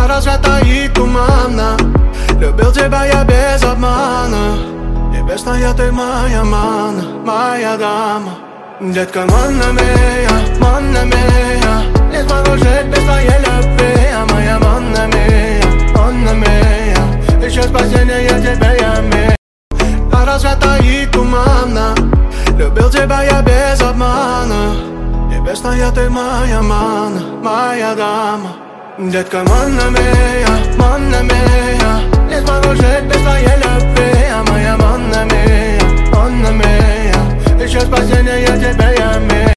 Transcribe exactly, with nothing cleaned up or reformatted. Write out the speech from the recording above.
А разве таит туманно? Любил тебя я без обмана. Небесная ты моя мана, моя дама. Детка, манна мия, манна мия, не смогу жить без твоей любви. А моя манна мия, манна мия, еще спасение тебе я имею. А разве таит туманно? Любил тебя я без обмана. Небесная ты моя мана, моя дама. Детка, манна мия, манна мия, не смогу жить без твоей любви. А моя манна мия, манна мия, еще спасение тебе я имею.